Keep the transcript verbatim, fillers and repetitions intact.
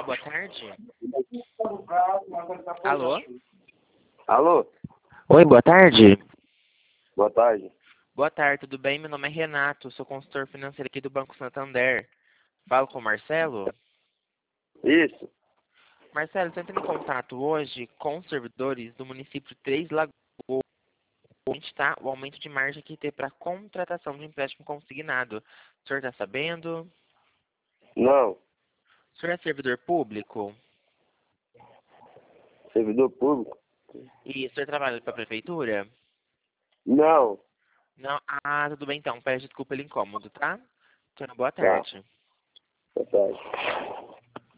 boa tarde. Alô? Alô? Oi, boa tarde. Boa tarde. Boa tarde, tudo bem? Meu nome é Renato, sou consultor financeiro aqui do Banco Santander. Falo com o Marcelo? Isso. Marcelo, estou entrando em contato hoje com os servidores do município de Três Lagoas. Onde está o aumento de margem que tem para contratação de empréstimo consignado. O senhor está sabendo? Não. O senhor é servidor público? Servidor público? E o senhor trabalha para a prefeitura? Não. Não? Ah, tudo bem então. Peço desculpa pelo incômodo, tá? Então, boa Tá. tarde. Boa tarde.